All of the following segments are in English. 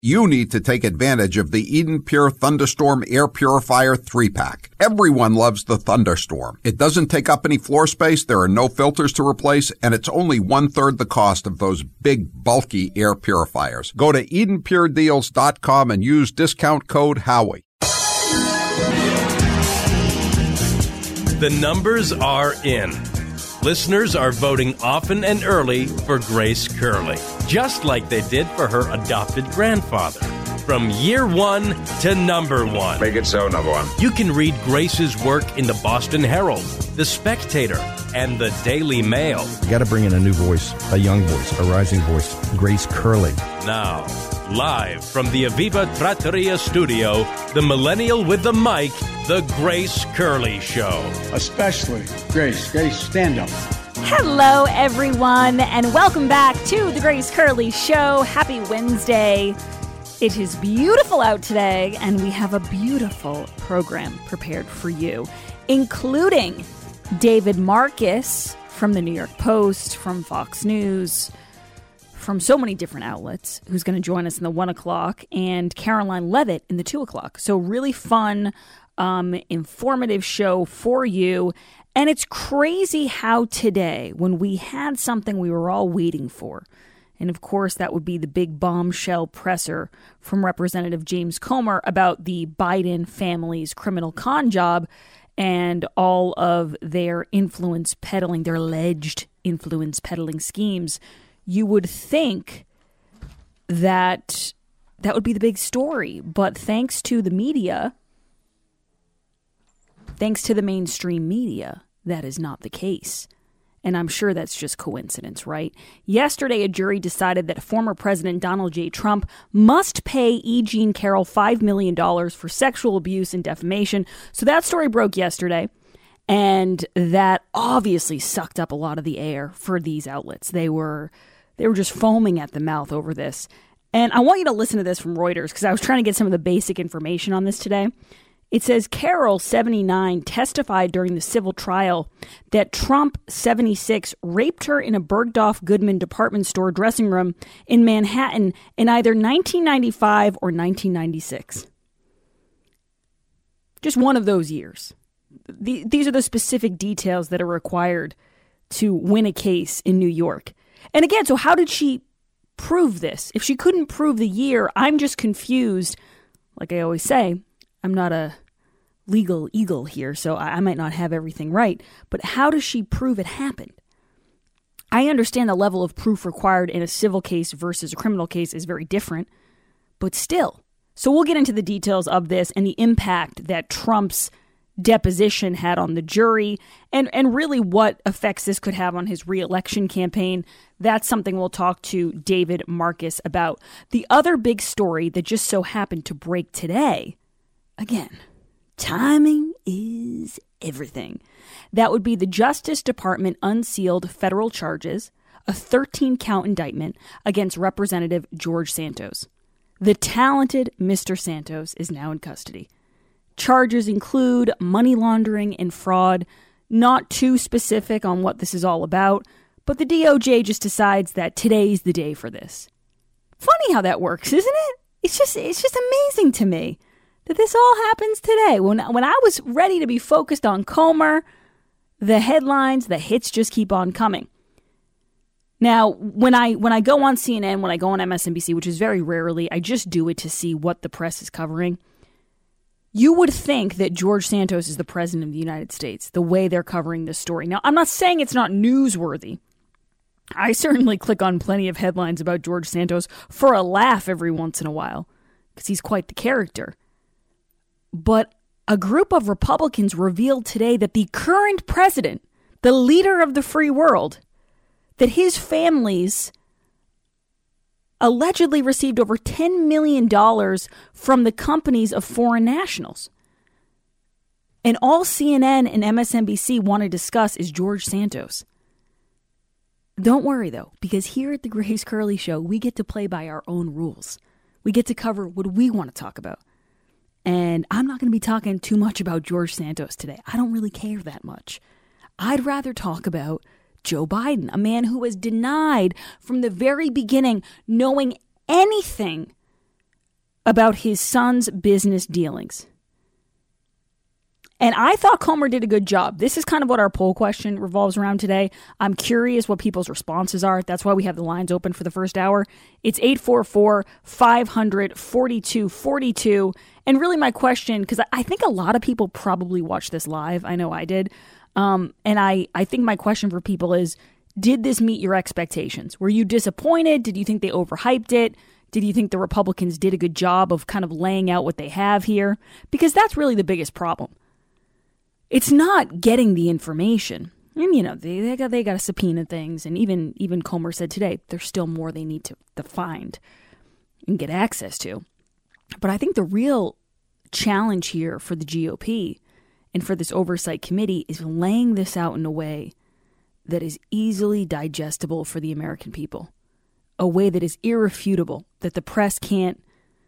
You need to take advantage of the Eden Pure Thunderstorm Air Purifier 3-pack. Everyone loves the Thunderstorm. It doesn't take up any floor space, there are no filters to replace, and it's only 1/3 the cost of those big, bulky air purifiers. Go to EdenPureDeals.com and use discount code Howie. The numbers are in. Listeners are voting often and early for Grace Curley, just like they did for her adopted grandfather. From year one to number one. Make it so, number one. You can read Grace's work in the Boston Herald, the Spectator, and the Daily Mail. You got to bring in a new voice, a young voice, a rising voice, Grace Curley. Now, live from the Aviva Trattoria studio, the millennial with the mic, the Grace Curley Show. Especially Grace, stand up. Hello, everyone, and welcome back to the Grace Curley Show. Happy Wednesday. It is beautiful out today, and we have a beautiful program prepared for you, including David Marcus from the New York Post, from Fox News, from so many different outlets, who's going to join us in the 1 o'clock, and Caroline Levitt in the 2 o'clock. So really fun, informative show for you. And it's crazy how today, when we had something we were all waiting for, and of course that would be the big bombshell presser from Representative James Comer about the Biden family's criminal con job and all of their influence peddling, their alleged influence peddling schemes, you would think that that would be the big story. But thanks to the media, thanks to the mainstream media, that is not the case. And I'm sure that's just coincidence, right? Yesterday, a jury decided that former President Donald J. Trump must pay E. Jean Carroll $5 million for sexual abuse and defamation. So that story broke yesterday. And that obviously sucked up a lot of the air for these outlets. They were just foaming at the mouth over this. And I want you to listen to this from Reuters, because I was trying to get some of the basic information on this today. It says Carroll, 79, testified during the civil trial that Trump, 76, raped her in a Bergdorf Goodman department store dressing room in Manhattan in either 1995 or 1996. Just one of those years. These are the specific details that are required to win a case in New York. And again, so how did she prove this? If she couldn't prove the year, I'm just confused. Like I always say, I'm not a legal eagle here, so I might not have everything right. But how does she prove it happened? I understand the level of proof required in a civil case versus a criminal case is very different, but still. So we'll get into the details of this and the impact that Trump's deposition had on the jury and really what effects this could have on his re-election campaign. That's something we'll talk to David Marcus about. The other big story that just so happened to break today, again, timing is everything. That would be the Justice Department unsealed federal charges, a 13-count indictment against Representative George Santos. The talented Mr. Santos is now in custody. Charges include money laundering and fraud, not too specific on what this is all about, but the DOJ just decides that today's the day for this. Funny how that works, isn't it? It's just amazing to me that this all happens today. When I was ready to be focused on Comer, the headlines, the hits just keep on coming. Now, when I go on CNN, when I go on MSNBC, which is very rarely, I just do it to see what the press is covering. You would think that George Santos is the president of the United States, the way they're covering this story. Now, I'm not saying it's not newsworthy. I certainly click on plenty of headlines about George Santos for a laugh every once in a while, because he's quite the character. But a group of Republicans revealed today that the current president, the leader of the free world, that his families allegedly received over $10 million from the companies of foreign nationals. And all CNN and MSNBC want to discuss is George Santos. Don't worry, though, because here at the Grace Curley Show, we get to play by our own rules. We get to cover what we want to talk about. And I'm not going to be talking too much about George Santos today. I don't really care that much. I'd rather talk about Joe Biden, a man who was denied from the very beginning knowing anything about his son's business dealings. And I thought Comer did a good job. This is kind of what our poll question revolves around today. I'm curious what people's responses are. That's why we have the lines open for the first hour. It's 844-500-4242. And really my question, because I think a lot of people probably watched this live. I know I did. And I think my question for people is, did this meet your expectations? Were you disappointed? Did you think they overhyped it? Did you think the Republicans did a good job of kind of laying out what they have here? Because that's really the biggest problem. It's not getting the information. And, you know, they got to subpoena things. And even Comer said today, there's still more they need to find and get access to. But I think the real challenge here for the GOP and for this oversight committee is laying this out in a way that is easily digestible for the American people. A way that is irrefutable, that the press can't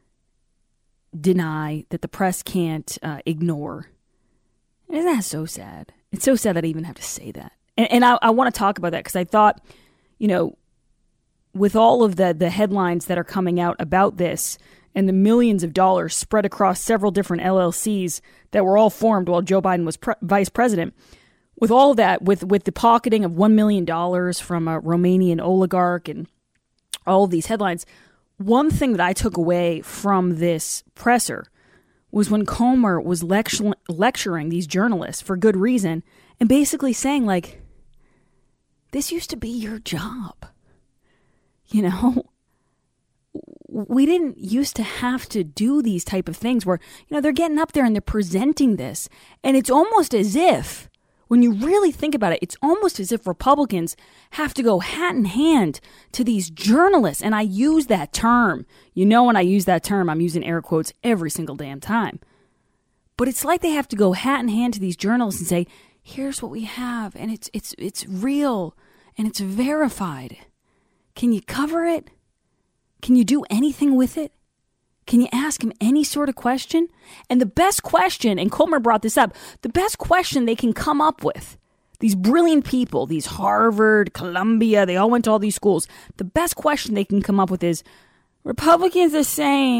deny, that the press can't ignore. Isn't that so sad? It's so sad that I even have to say that. And I want to talk about that because I thought, you know, with all of the headlines that are coming out about this and the millions of dollars spread across several different LLCs that were all formed while Joe Biden was vice president, with all of that, with the pocketing of $1 million from a Romanian oligarch and all of these headlines, one thing that I took away from this presser was when Comer was lecturing these journalists for good reason and basically saying, like, this used to be your job. You know, we didn't used to have to do these type of things where, you know, they're getting up there and they're presenting this. And it's almost as if, when you really think about it, it's almost as if Republicans have to go hat in hand to these journalists. And I use that term. You know, when I use that term, I'm using air quotes every single damn time. But it's like they have to go hat in hand to these journalists and say, here's what we have. And it's real and it's verified. Can you cover it? Can you do anything with it? Can you ask him any sort of question? And the best question, and Comer brought this up, the best question they can come up with, these brilliant people, these Harvard, Columbia, they all went to all these schools. The best question they can come up with is, Republicans are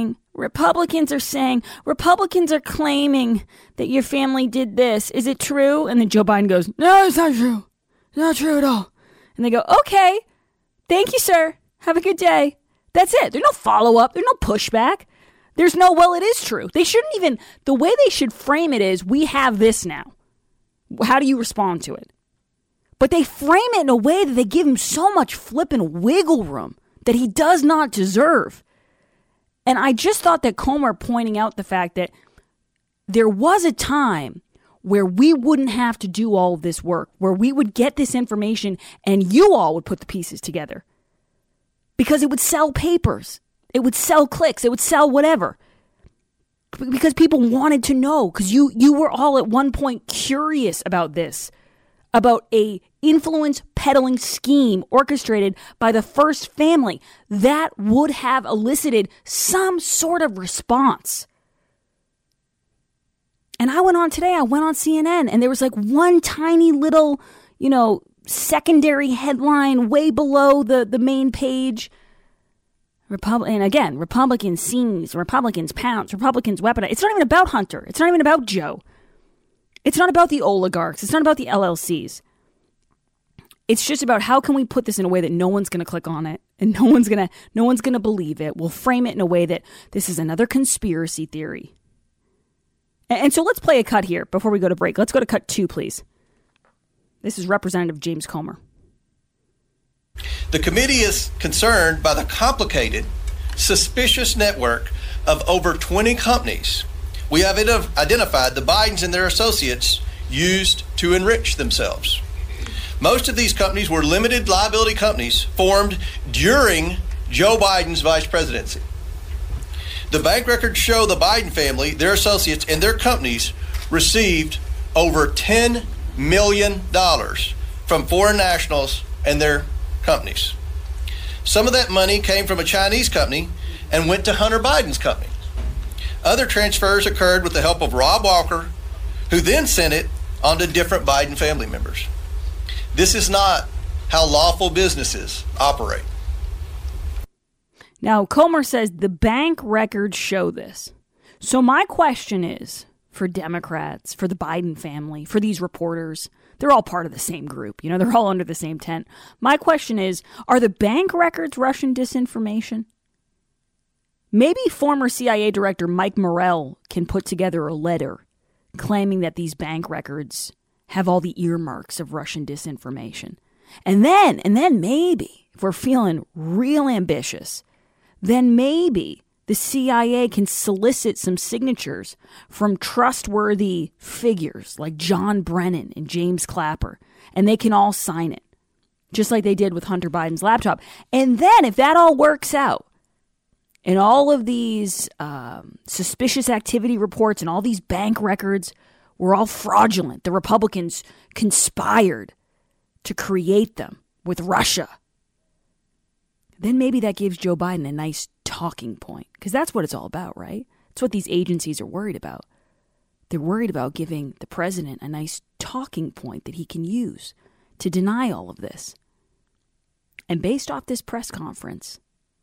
claiming that your family did this. Is it true? And then Joe Biden goes, no, it's not true. It's not true at all. And they go, okay, thank you, sir. Have a good day. That's it. There's no follow-up. There's no pushback. There's no, well, it is true. They shouldn't even, the way they should frame it is, we have this now. How do you respond to it? But they frame it in a way that they give him so much flippin' wiggle room that he does not deserve. And I just thought that Comer pointing out the fact that there was a time where we wouldn't have to do all of this work, where we would get this information and you all would put the pieces together. Because it would sell papers. It would sell clicks. It would sell whatever. Because people wanted to know. Because you were all at one point curious about this. About a influence peddling scheme orchestrated by the First Family. That would have elicited some sort of response. And I went on today. I went on CNN. And there was like one tiny little, you know, secondary headline way below the main page. And again, Republicans seize, Republicans pounce, Republicans weaponize. It's not even about Hunter. It's not even about Joe. It's not about the oligarchs. It's not about the LLCs. It's just about how can we put this in a way that no one's going to click on it and no one's going to believe it. We'll frame it in a way that this is another conspiracy theory. And so let's play a cut here before we go to break. Let's go to cut 2, please. This is Representative James Comer. The committee is concerned by the complicated, suspicious network of over 20 companies we have identified the Bidens and their associates used to enrich themselves. Most of these companies were limited liability companies formed during Joe Biden's vice presidency. The bank records show the Biden family, their associates, and their companies received over $10 million from foreign nationals and their companies. Some of that money came from a Chinese company and went to Hunter Biden's company. Other transfers occurred with the help of Rob Walker, who then sent it on to different Biden family members. This is not how lawful businesses operate. Now, Comer says the bank records show this. So my question is, for Democrats, for the Biden family, for these reporters, they're all part of the same group. They're all under the same tent. My question is, are the bank records Russian disinformation? Maybe former CIA Director Mike Morell can put together a letter claiming that these bank records have all the earmarks of Russian disinformation. And then maybe, if we're feeling real ambitious, then maybe the CIA can solicit some signatures from trustworthy figures like John Brennan and James Clapper, and they can all sign it, just like they did with Hunter Biden's laptop. And then if that all works out, and all of these suspicious activity reports and all these bank records were all fraudulent, the Republicans conspired to create them with Russia, then maybe that gives Joe Biden a nice talking point. Because that's what it's all about, right? It's what these agencies are worried about. They're worried about giving the president a nice talking point that he can use to deny all of this. And based off this press conference,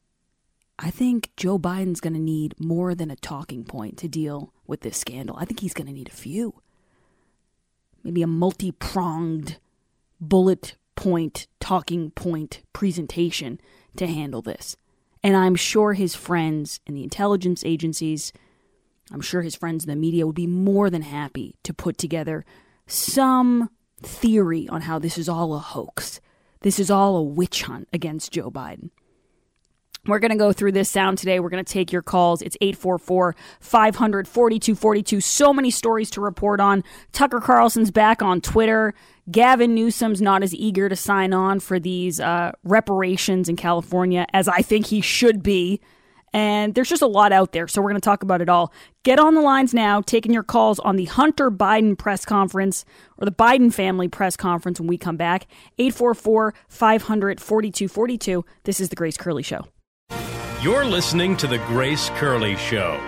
I think Joe Biden's going to need more than a talking point to deal with this scandal. I think he's going to need a few. Maybe a multi-pronged bullet point, talking point presentation to handle this. And I'm sure his friends in the intelligence agencies, I'm sure his friends in the media would be more than happy to put together some theory on how this is all a hoax. This is all a witch hunt against Joe Biden. We're going to go through this sound today. We're going to take your calls. It's 844-500-4242. So many stories to report on. Tucker Carlson's back on Twitter. Gavin Newsom's not as eager to sign on for these reparations in California as I think he should be. And there's just a lot out there, so we're going to talk about it all. Get on the lines now, taking your calls on the Hunter Biden press conference or the Biden family press conference when we come back. 844-500-4242. This is The Grace Curley Show. You're listening to The Grace Curley Show.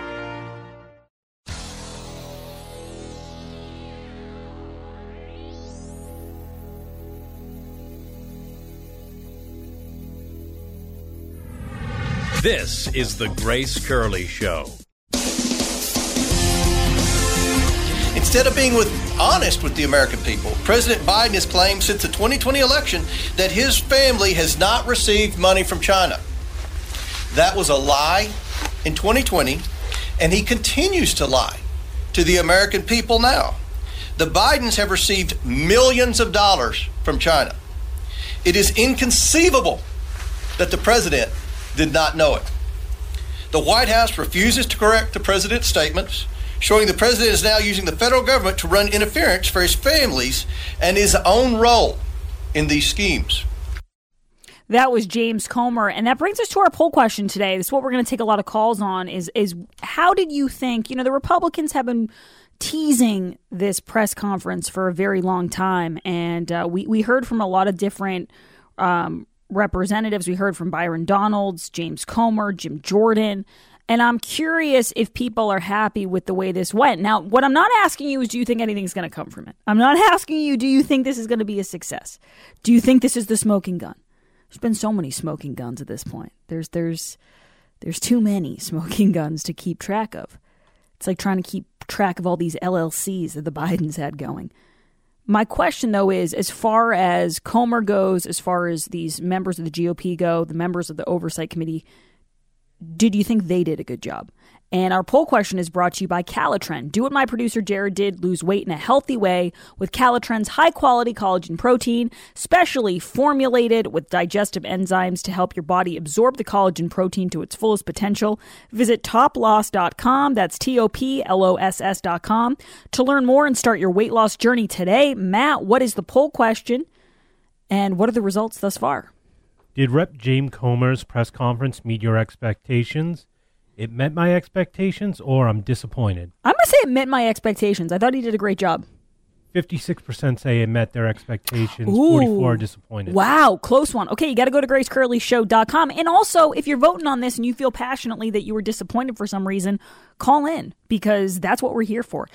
This is The Grace Curley Show. Instead of being honest with the American people, President Biden has claimed since the 2020 election that his family has not received money from China. That was a lie in 2020, and he continues to lie to the American people now. The Bidens have received millions of dollars from China. It is inconceivable that the president did not know it. The White House refuses to correct the president's statements, showing the president is now using the federal government to run interference for his families and his own role in these schemes. That was James Comer, and that brings us to our poll question today. This is what we're going to take a lot of calls on, is how did you think, the Republicans have been teasing this press conference for a very long time, and we heard from a lot of different representatives. We heard from Byron Donalds, James Comer, Jim Jordan, and I'm curious if people are happy with the way this went. Now, what I'm not asking you is, do you think anything's going to come from it? I'm not asking you, do you think this is going to be a success? Do you think this is the smoking gun? There's been so many smoking guns at this point. There's too many smoking guns to keep track of. It's like trying to keep track of all these LLCs that the Bidens had going. My question, though, is as far as Comer goes, as far as these members of the GOP go, the members of the Oversight Committee, did you think they did a good job? And our poll question is brought to you by Calitren. Do what my producer Jared did, lose weight in a healthy way with Calitren's high-quality collagen protein, specially formulated with digestive enzymes to help your body absorb the collagen protein to its fullest potential. Visit toploss.com, that's TOPLOSS.com, to learn more and start your weight loss journey today. Matt, what is the poll question, and what are the results thus far? Did Rep. James Comer's press conference meet your expectations? It met my expectations, or I'm disappointed? I'm going to say it met my expectations. I thought he did a great job. 56% say it met their expectations. Ooh, 44 are disappointed. Wow, close one. Okay, you got to go to gracecurleyshow.com. And also, if you're voting on this and you feel passionately that you were disappointed for some reason, call in, because that's what we're here for.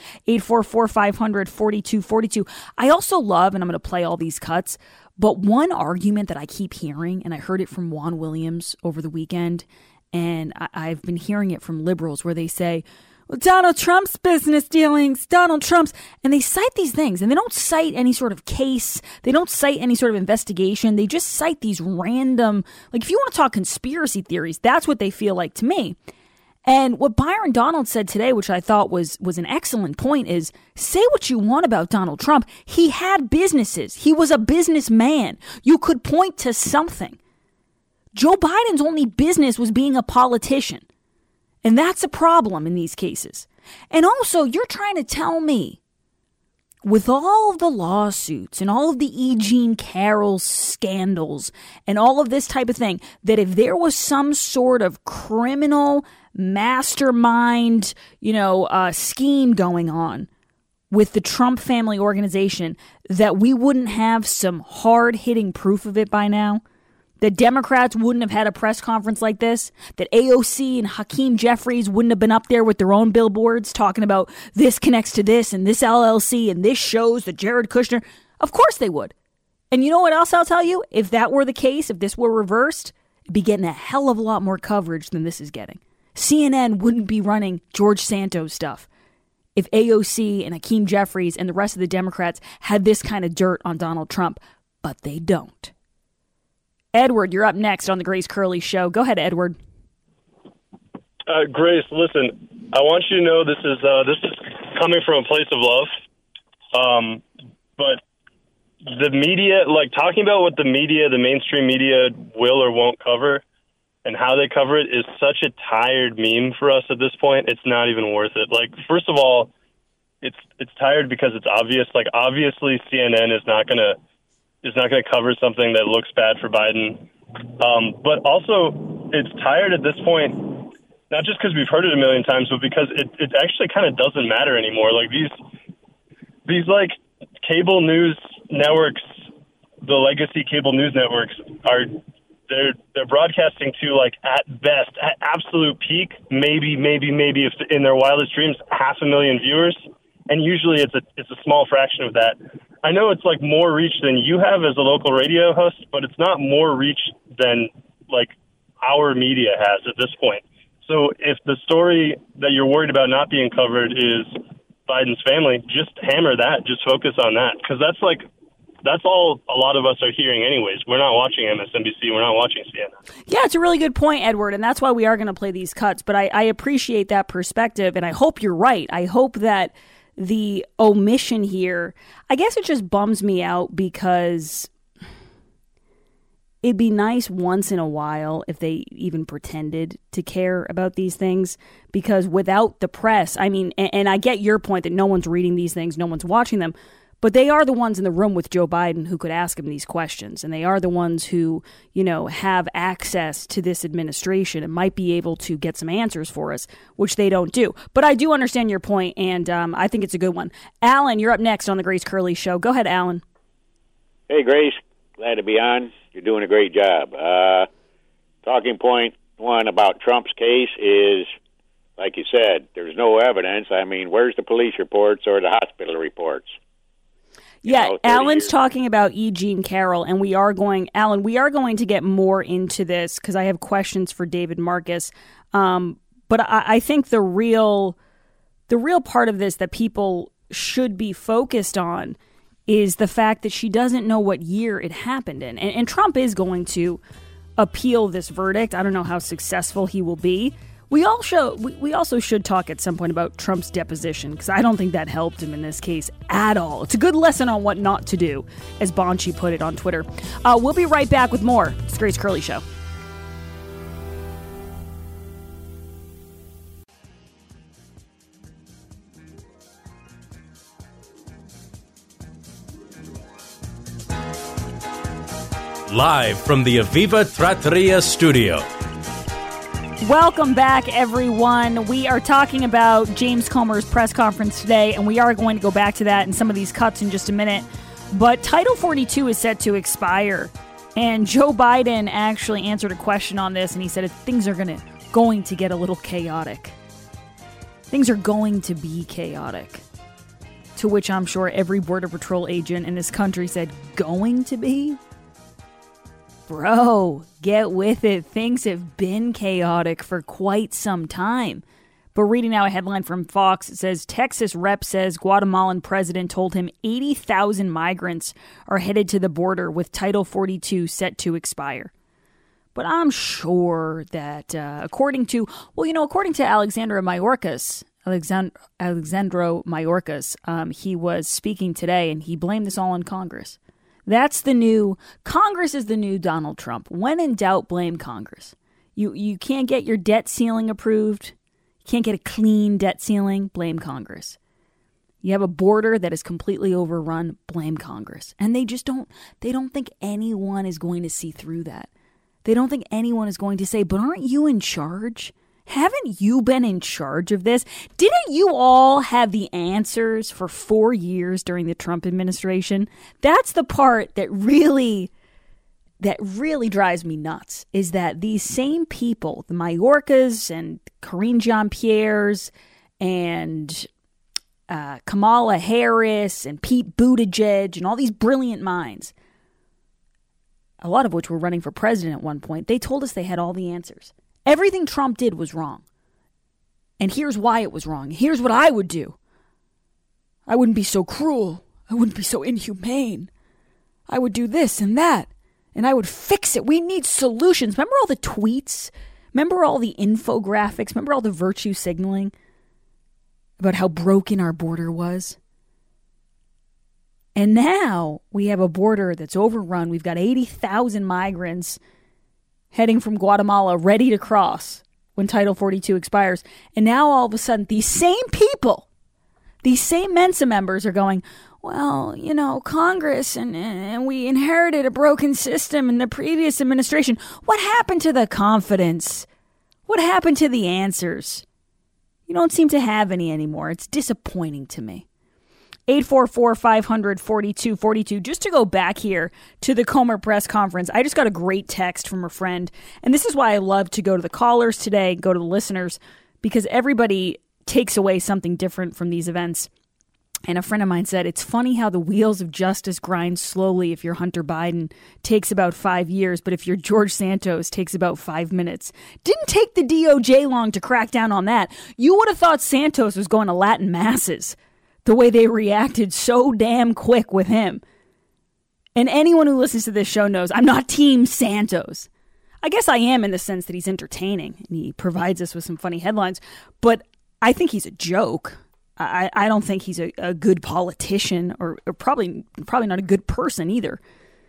844-500-4242. I also love, and I'm going to play all these cuts, but one argument that I keep hearing, and I heard it from Juan Williams over the weekend, And I've been hearing it from liberals where they say, well, Donald Trump's business dealings, Donald Trump's, and they cite these things, and they don't cite any sort of case. They don't cite any sort of investigation. They just cite these random, like if you want to talk conspiracy theories, that's what they feel like to me. And what Byron Donald said today, which I thought was an excellent point, is say what you want about Donald Trump. He had businesses. He was a businessman. You could point to something. Joe Biden's only business was being a politician. And that's a problem in these cases. And also, you're trying to tell me, with all of the lawsuits and all of the E. Jean Carroll scandals and all of this type of thing, that if there was some sort of criminal mastermind, scheme going on with the Trump family organization, that we wouldn't have some hard-hitting proof of it by now? That Democrats wouldn't have had a press conference like this? That AOC and Hakeem Jeffries wouldn't have been up there with their own billboards talking about this connects to this and this LLC and this shows that Jared Kushner? Of course they would. And you know what else I'll tell you? If that were the case, if this were reversed, it'd be getting a hell of a lot more coverage than this is getting. CNN wouldn't be running George Santos stuff if AOC and Hakeem Jeffries and the rest of the Democrats had this kind of dirt on Donald Trump, but they don't. Edward, you're up next on the Grace Curley Show. Go ahead, Edward. Grace, listen, I want you to know this is coming from a place of love. But the media, like talking about what the mainstream media will or won't cover and how they cover it is such a tired meme for us at this point. It's not even worth it. Like, first of all, it's tired because it's obvious. Like, obviously CNN is not going to cover something that looks bad for Biden. But also, it's tired at this point, not just because we've heard it a million times, but because it actually kind of doesn't matter anymore. Like these like cable news networks, the legacy cable news networks they're broadcasting to, like, at best, at absolute peak, maybe if in their wildest dreams, 500,000 viewers. And usually it's a small fraction of that. I know it's like more reach than you have as a local radio host, but it's not more reach than like our media has at this point. So if the story that you're worried about not being covered is Biden's family, just hammer that, just focus on that. Because that's all a lot of us are hearing anyways. We're not watching MSNBC. We're not watching CNN. Yeah, it's a really good point, Edward, and that's why we are going to play these cuts. But I appreciate that perspective, and I hope you're right. I hope that the omission here, I guess it just bums me out because it'd be nice once in a while if they even pretended to care about these things, because without the press, I mean, and I get your point that no one's reading these things, no one's watching them, but they are the ones in the room with Joe Biden who could ask him these questions, and they are the ones who, have access to this administration and might be able to get some answers for us, which they don't do. But I do understand your point, and I think it's a good one. Alan, you're up next on the Grace Curley Show. Go ahead, Alan. Hey, Grace. Glad to be on. You're doing a great job. Talking point one about Trump's case is, like you said, there's no evidence. I mean, where's the police reports or the hospital reports? Yeah, Alan's talking about E. Jean Carroll, and we are going to get more into this because I have questions for David Marcus. But I think the real part of this that people should be focused on is the fact that she doesn't know what year it happened in. And Trump is going to appeal this verdict. I don't know how successful he will be. We also should talk at some point about Trump's deposition, because I don't think that helped him in this case at all. It's a good lesson on what not to do, as Bonchi put it on Twitter. We'll be right back with more. It's the Grace Curley Show. Live from the Aviva Trattoria studio. Welcome back, everyone. We are talking about James Comer's press conference today, and we are going to go back to that in some of these cuts in just a minute. But Title 42 is set to expire, and Joe Biden actually answered a question on this, and he said things are going to get a little chaotic. Things are going to be chaotic. To which I'm sure every Border Patrol agent in this country said, going to be? Bro, get with it. Things have been chaotic for quite some time. But reading now a headline from Fox, it says Texas rep says Guatemalan president told him 80,000 migrants are headed to the border with Title 42 set to expire. But I'm sure that according to Alexandro Mayorkas, he was speaking today and he blamed this all on Congress. Congress is the new Donald Trump. When in doubt, blame Congress. You can't get your debt ceiling approved. You can't get a clean debt ceiling, blame Congress. You have a border that is completely overrun, blame Congress. And they don't think anyone is going to see through that. They don't think anyone is going to say, but aren't you in charge? Haven't you been in charge of this? Didn't you all have the answers for 4 years during the Trump administration? That's the part that really drives me nuts, is that these same people, the Mayorkas and Karine Jean-Pierre's and Kamala Harris and Pete Buttigieg and all these brilliant minds, a lot of which were running for president at one point, they told us they had all the answers. Everything Trump did was wrong. And here's why it was wrong. Here's what I would do. I wouldn't be so cruel. I wouldn't be so inhumane. I would do this and that. And I would fix it. We need solutions. Remember all the tweets? Remember all the infographics? Remember all the virtue signaling about how broken our border was? And now we have a border that's overrun. We've got 80,000 migrants heading from Guatemala ready to cross when Title 42 expires. And now all of a sudden, these same people, these same Mensa members are going, well, Congress and we inherited a broken system in the previous administration. What happened to the confidence? What happened to the answers? You don't seem to have any anymore. It's disappointing to me. 844-500-4242. Just to go back here to the Comer press conference, I just got a great text from a friend. And this is why I love to go to the callers today, go to the listeners, because everybody takes away something different from these events. And a friend of mine said, it's funny how the wheels of justice grind slowly if you're Hunter Biden. Takes about 5 years, but if you're George Santos, takes about 5 minutes. Didn't take the DOJ long to crack down on that. You would have thought Santos was going to Latin masses, the way they reacted so damn quick with him. And anyone who listens to this show knows I'm not Team Santos. I guess I am in the sense that he's entertaining and he provides us with some funny headlines, but I think he's a joke. I don't think he's a good politician or probably not a good person either.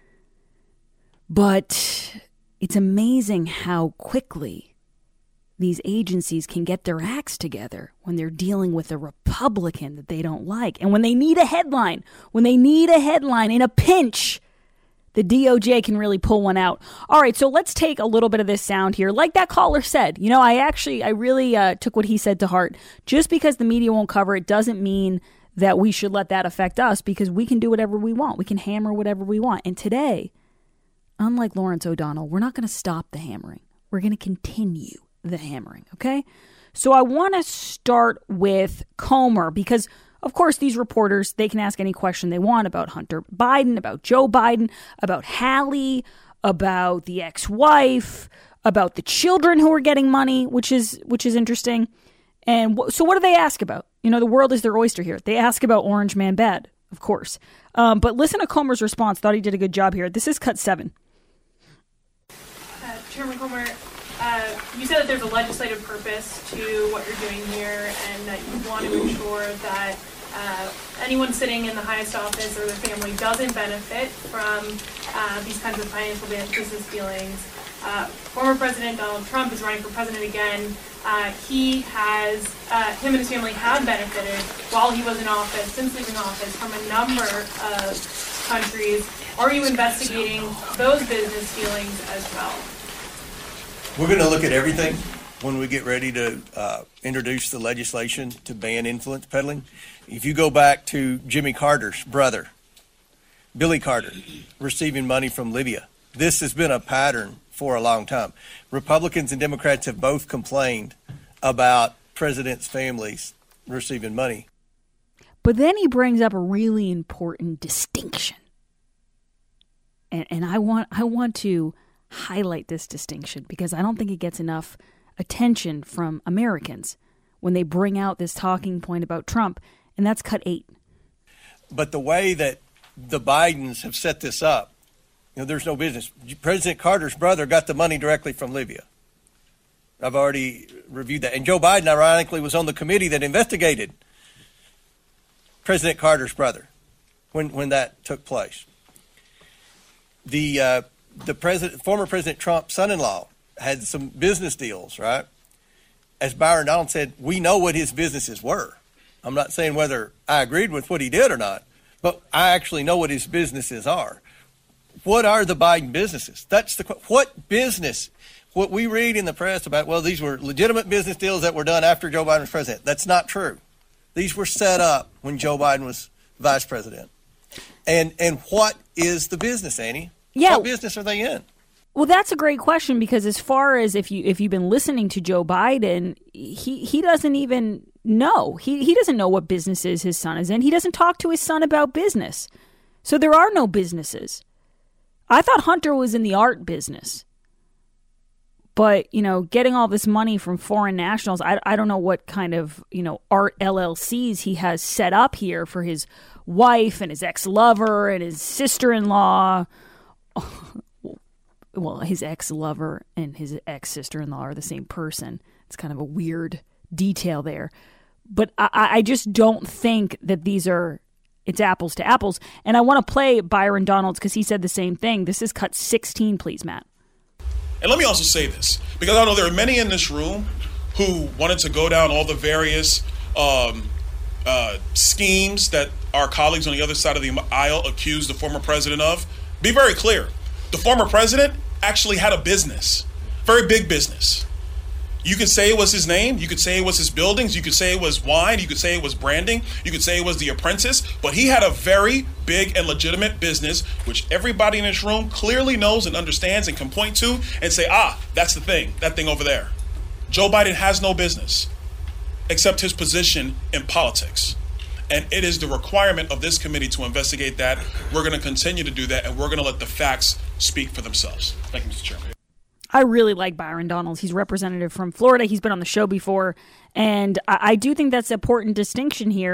But it's amazing how quickly these agencies can get their acts together when they're dealing with a Republican that they don't like. And when they need a headline, in a pinch, the DOJ can really pull one out. All right, so let's take a little bit of this sound here. Like that caller said, I really took what he said to heart. Just because the media won't cover it doesn't mean that we should let that affect us, because we can do whatever we want. We can hammer whatever we want. And today, unlike Lawrence O'Donnell, we're not going to stop the hammering. We're going to continue the hammering, okay? So I want to start with Comer because, of course, these reporters, they can ask any question they want about Hunter Biden, about Joe Biden, about Hallie, about the ex-wife, about the children who are getting money, which is interesting. And so what do they ask about? The world is their oyster here. They ask about Orange Man Bad, of course. But listen to Comer's response. Thought he did a good job here. This is cut 7. Chairman Comer, you said that there's a legislative purpose to what you're doing here and that you want to ensure that anyone sitting in the highest office or their family doesn't benefit from these kinds of financial business dealings. Former President Donald Trump is running for president again. Him and his family have benefited while he was in office, since leaving office, from a number of countries. Are you investigating those business dealings as well? We're going to look at everything when we get ready to introduce the legislation to ban influence peddling. If you go back to Jimmy Carter's brother, Billy Carter, receiving money from Libya, this has been a pattern for a long time. Republicans and Democrats have both complained about presidents' families receiving money. But then he brings up a really important distinction. And I want to highlight this distinction because I don't think it gets enough attention from Americans when they bring out this talking point about Trump, and that's cut 8. But the way that the Bidens have set this up, there's no business. President Carter's brother got the money directly from Libya. I've already reviewed that. And Joe Biden, ironically, was on the committee that investigated President Carter's brother when that took place. The former President Trump's son-in-law had some business deals, right? As Byron Donald said, we know what his businesses were. I'm not saying whether I agreed with what he did or not, but I actually know what his businesses are. What are the Biden businesses? That's what business? What we read in the press about, well, these were legitimate business deals that were done after Joe Biden was president. That's not true. These were set up when Joe Biden was vice president. And what is the business, Annie? Yeah. What business are they in? Well, that's a great question because as far as if you've been listening to Joe Biden, he doesn't even know. He doesn't know what businesses his son is in. He doesn't talk to his son about business. So there are no businesses. I thought Hunter was in the art business. But, getting all this money from foreign nationals, I don't know what kind of, art LLCs he has set up here for his wife and his ex-lover and his sister-in-law. Well, his ex-lover and his ex-sister-in-law are the same person. It's kind of a weird detail there. But I just don't think that it's apples to apples. And I want to play Byron Donalds because he said the same thing. This is cut 16, please, Matt. And let me also say this, because I know there are many in this room who wanted to go down all the various schemes that our colleagues on the other side of the aisle accused the former president of. Be very clear. The former president actually had a business, very big business. You could say it was his name. You could say it was his buildings. You could say it was wine. You could say it was branding. You could say it was The Apprentice. But he had a very big and legitimate business, which everybody in this room clearly knows and understands and can point to and say, that's the thing, that thing over there. Joe Biden has no business except his position in politics. And it is the requirement of this committee to investigate that. We're going to continue to do that, and we're going to let the facts speak for themselves. Thank you, Mr. Chairman. I really like Byron Donalds. He's representative from Florida. He's been on the show before. And I do think that's an important distinction here,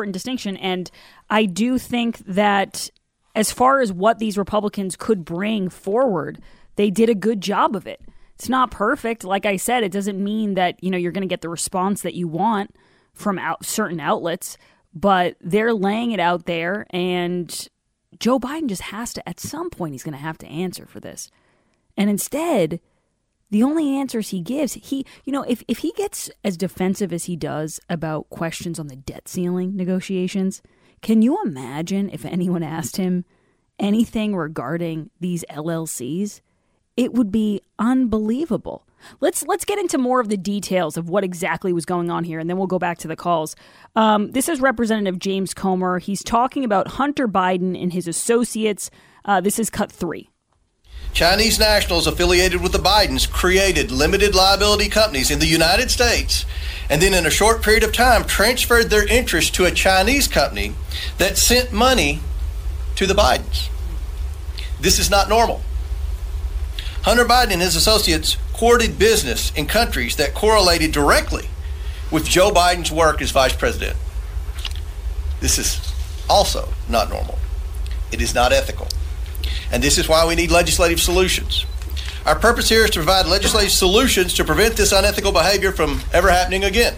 And I do think that as far as what these Republicans could bring forward, they did a good job of it. It's not perfect. Like I said, it doesn't mean that, you're going to get the response that you want from certain outlets. But they're laying it out there. And Joe Biden just has to, at some point, he's going to have to answer for this. And instead, the only answers he gives, if he gets as defensive as he does about questions on the debt ceiling negotiations, can you imagine if anyone asked him anything regarding these LLCs? It would be unbelievable. Let's get into more of the details of what exactly was going on here, and then we'll go back to the calls. This is Representative James Comer. He's talking about Hunter Biden and his associates. This is cut 3. Chinese nationals affiliated with the Bidens created limited liability companies in the United States and then in a short period of time transferred their interest to a Chinese company that sent money to the Bidens. This is not normal. Hunter Biden and his associates courted business in countries that correlated directly with Joe Biden's work as vice president. This is also not normal. It is not ethical. And this is why we need legislative solutions. Our purpose here is to provide legislative solutions to prevent this unethical behavior from ever happening again.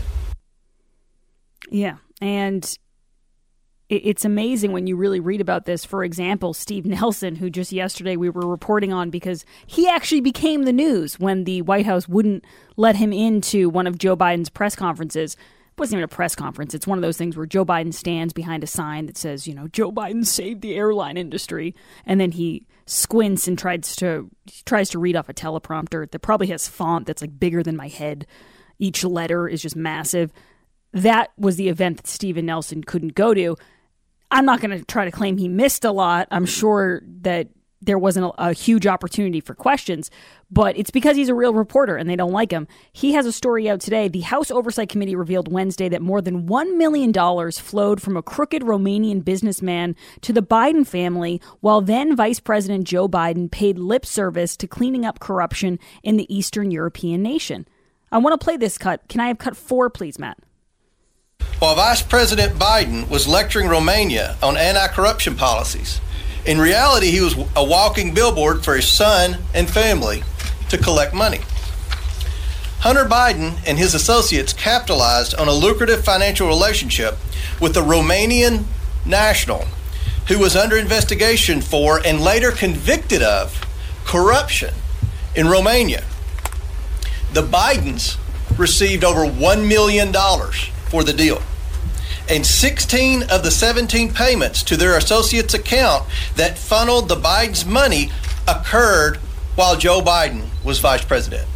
Yeah, and it's amazing when you really read about this. For example, Steve Nelson, who just yesterday we were reporting on because he actually became the news when the White House wouldn't let him into one of Joe Biden's press conferences. It wasn't even a press conference. It's one of those things where Joe Biden stands behind a sign that says, Joe Biden saved the airline industry. And then he squints and tries to read off a teleprompter that probably has font that's like bigger than my head. Each letter is just massive. That was the event that Stephen Nelson couldn't go to. I'm not going to try to claim he missed a lot. I'm sure that there wasn't a huge opportunity for questions, but it's because he's a real reporter and they don't like him. He has a story out today. The House Oversight Committee revealed Wednesday that more than $1 million flowed from a crooked Romanian businessman to the Biden family, while then Vice President Joe Biden paid lip service to cleaning up corruption in the Eastern European nation. I want to play this cut. Can I have cut 4, please, Matt? While Vice President Biden was lecturing Romania on anti-corruption policies, in reality, he was a walking billboard for his son and family to collect money. Hunter Biden and his associates capitalized on a lucrative financial relationship with a Romanian national who was under investigation for and later convicted of corruption in Romania. The Bidens received over $1 million for the deal. And 16 of the 17 payments to their associates' account that funneled the Biden's money occurred while Joe Biden was vice president.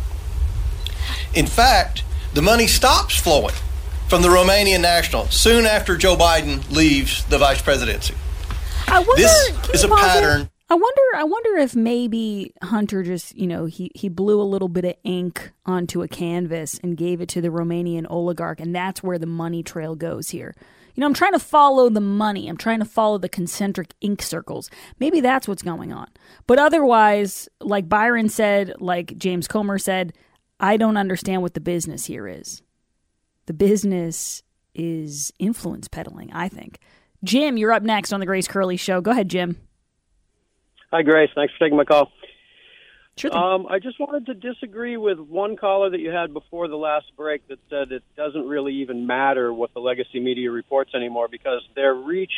In fact, the money stops flowing from the Romanian national soon after Joe Biden leaves the vice presidency. This is a pattern. I wonder if maybe Hunter just, he blew a little bit of ink onto a canvas and gave it to the Romanian oligarch, and that's where the money trail goes here. I'm trying to follow the money. I'm trying to follow the concentric ink circles. Maybe that's what's going on. But otherwise, like Byron said, like James Comer said, I don't understand what the business here is. The business is influence peddling, I think. Jim, you're up next on the Grace Curley Show. Go ahead, Jim. Hi, Grace. Thanks for taking my call. Sure thing. I just wanted to disagree with one caller that you had before the last break that said it doesn't really even matter what the legacy media reports anymore because their reach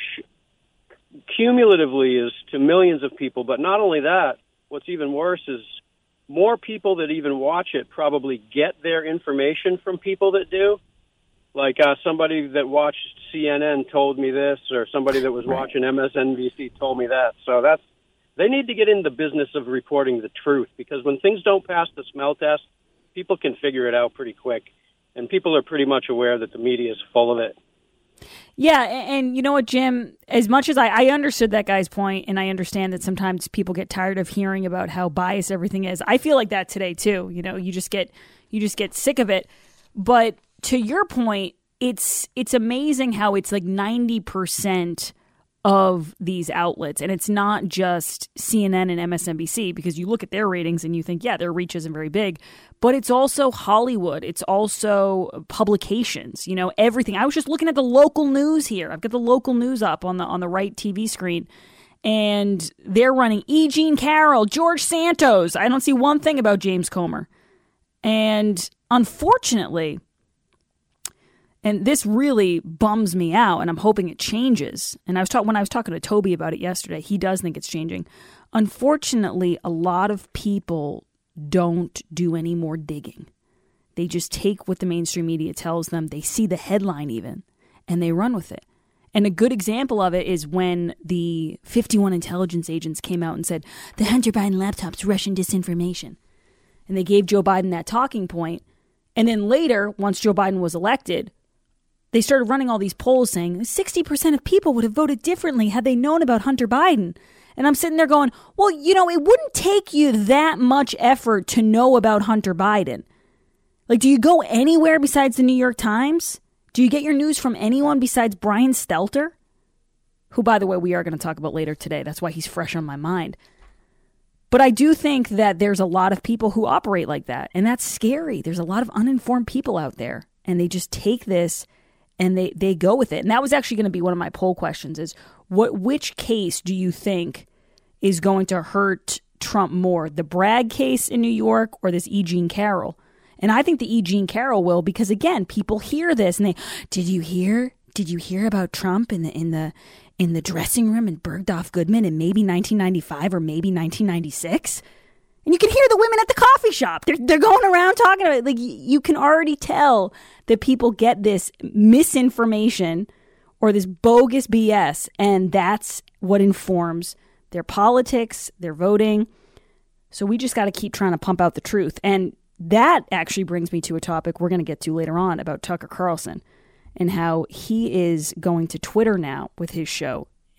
cumulatively is to millions of people. But not only that, what's even worse is more people that even watch it probably get their information from people that do. Like somebody that watched CNN told me this, or somebody that was watching MSNBC told me that. So they need to get in the business of reporting the truth, because when things don't pass the smell test, people can figure it out pretty quick. And people are pretty much aware that the media is full of it. Yeah, and you know what, Jim? As much as I understood that guy's point, and I understand that sometimes people get tired of hearing about how biased everything is, I feel like that today too. You just get sick of it. But to your point, it's amazing how it's like 90% of these outlets, and it's not just CNN and MSNBC, because you look at their ratings and you think, yeah, their reach isn't very big, but it's also Hollywood, it's also publications, everything. I was just looking at the local news here. I've got the local news up on the right TV screen, and they're running E. Jean Carroll, George Santos. I don't see one thing about James Comer. And unfortunately, and this really bums me out, and I'm hoping it changes. And when I was talking to Toby about it yesterday, he does think it's changing. Unfortunately, a lot of people don't do any more digging. They just take what the mainstream media tells them. They see the headline even, and they run with it. And a good example of it is when the 51 intelligence agents came out and said, the Hunter Biden laptop's Russian disinformation. And they gave Joe Biden that talking point. And then later, once Joe Biden was elected, they started running all these polls saying 60% of people would have voted differently had they known about Hunter Biden. And I'm sitting there going, well, it wouldn't take you that much effort to know about Hunter Biden. Like, do you go anywhere besides the New York Times? Do you get your news from anyone besides Brian Stelter? Who, by the way, we are going to talk about later today. That's why he's fresh on my mind. But I do think that there's a lot of people who operate like that. And that's scary. There's a lot of uninformed people out there. And they just take this and they go with it. And that was actually going to be one of my poll questions is, which case do you think is going to hurt Trump more? The Bragg case in New York or this E. Jean Carroll? And I think the E. Jean Carroll will, because, again, people hear this and did you hear about Trump in the dressing room in Bergdorf Goodman in maybe 1995 or maybe 1996? And you can hear the women at the coffee shop. They're going around talking about it. Like, you can already tell that people get this misinformation or this bogus BS, and that's what informs their politics, their voting. So we just got to keep trying to pump out the truth. And that actually brings me to a topic we're going to get to later on about Tucker Carlson and how he is going to Twitter now with his show.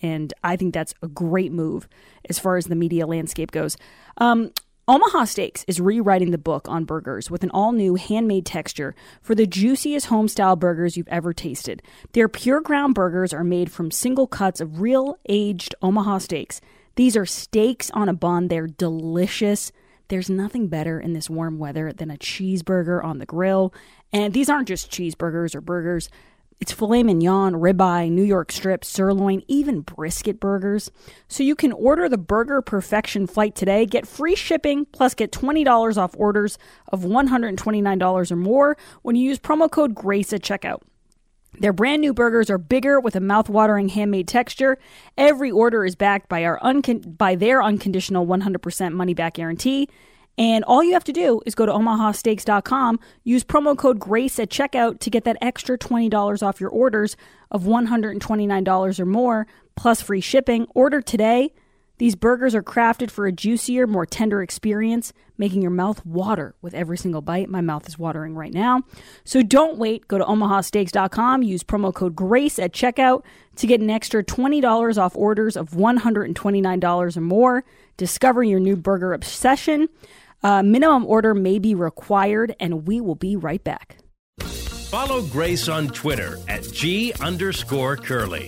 And I think that's a great move as far as the media landscape goes. Omaha Steaks is rewriting the book on burgers with an all-new handmade texture for the juiciest home-style burgers you've ever tasted. Their pure ground burgers are made from single cuts of real aged Omaha steaks. These are steaks on a bun. They're delicious. There's nothing better in this warm weather than a cheeseburger on the grill. And these aren't just cheeseburgers or burgers. It's filet mignon, ribeye, New York strip, sirloin, even brisket burgers. So you can order the Burger Perfection Flight today, get free shipping, plus get $20 off orders of $129 or more when you use promo code GRACE at checkout. Their brand new burgers are bigger with a mouth-watering handmade texture. Every order is backed by their unconditional 100% money-back guarantee. And all you have to do is go to omahasteaks.com, use promo code GRACE at checkout to get that extra $20 off your orders of $129 or more, plus free shipping. Order today. These burgers are crafted for a juicier, more tender experience, making your mouth water with every single bite. My mouth is watering right now. So don't wait. Go to omahasteaks.com, use promo code GRACE at checkout to get an extra $20 off orders of $129 or more. Discover your new burger obsession. Minimum order may be required, and we will be right back. Follow Grace on Twitter at @G_Curly.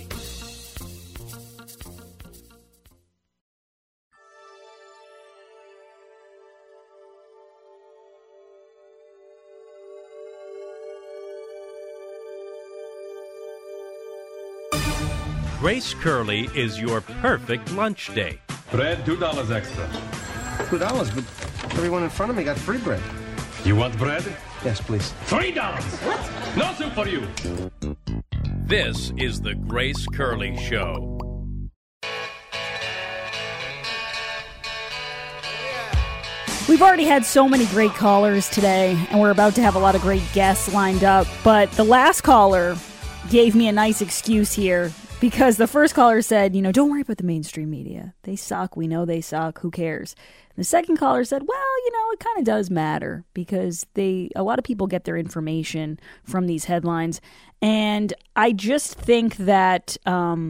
Grace Curley is your perfect lunch date. Bread, $2 extra. $2, but everyone in front of me got free bread. You want bread? Yes, please. $3. What? No soup for you. This is the Grace Curley Show. We've already had so many great callers today, and we're about to have a lot of great guests lined up. But the last caller gave me a nice excuse here, because the first caller said, don't worry about the mainstream media. They suck. We know they suck. Who cares? The second caller said, well, it kind of does matter, because a lot of people get their information from these headlines. And I just think that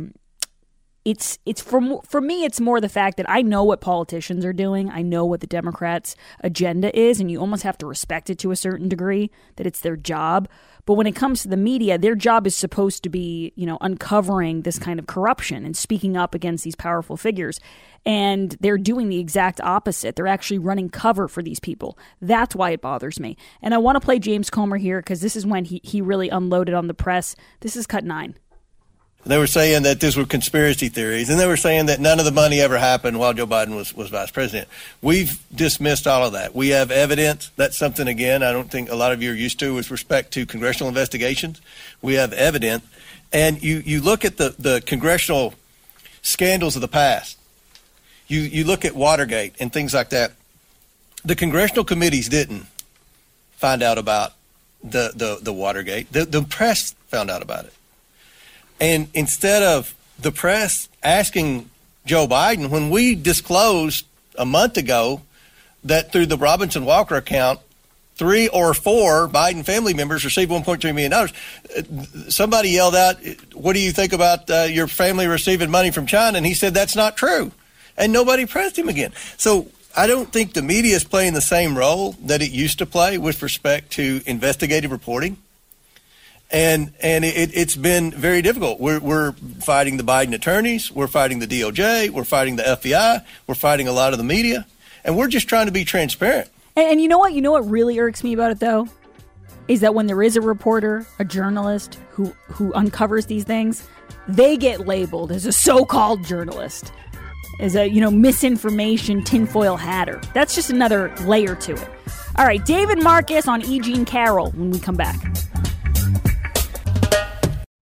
it's for me, it's more the fact that I know what politicians are doing. I know what the Democrats' agenda is, and you almost have to respect it to a certain degree, that it's their job. But when it comes to the media, their job is supposed to be, uncovering this kind of corruption and speaking up against these powerful figures. And they're doing the exact opposite. They're actually running cover for these people. That's why it bothers me. And I want to play James Comer here, because this is when he really unloaded on the press. This is cut 9. They were saying that these were conspiracy theories, and they were saying that none of the money ever happened while Joe Biden was vice president. We've dismissed all of that. We have evidence. That's something, again, I don't think a lot of you are used to with respect to congressional investigations. We have evidence. And you look at the congressional scandals of the past. You look at Watergate and things like that. The congressional committees didn't find out about the Watergate. The press found out about it. And instead of the press asking Joe Biden, when we disclosed a month ago that through the Robinson Walker account, 3 or 4 Biden family members received $1.3 million, somebody yelled out, what do you think about your family receiving money from China? And he said, that's not true. And nobody pressed him again. So I don't think the media is playing the same role that it used to play with respect to investigative reporting. And it's been very difficult. We're fighting the Biden attorneys. We're fighting the DOJ. We're fighting the FBI. We're fighting a lot of the media. And we're just trying to be transparent. And you know what? You know what really irks me about it, though? Is that when there is a reporter, a journalist who uncovers these things, they get labeled as a so-called journalist, as a, misinformation tinfoil hatter. That's just another layer to it. All right, David Marcus on E. Jean Carroll when we come back.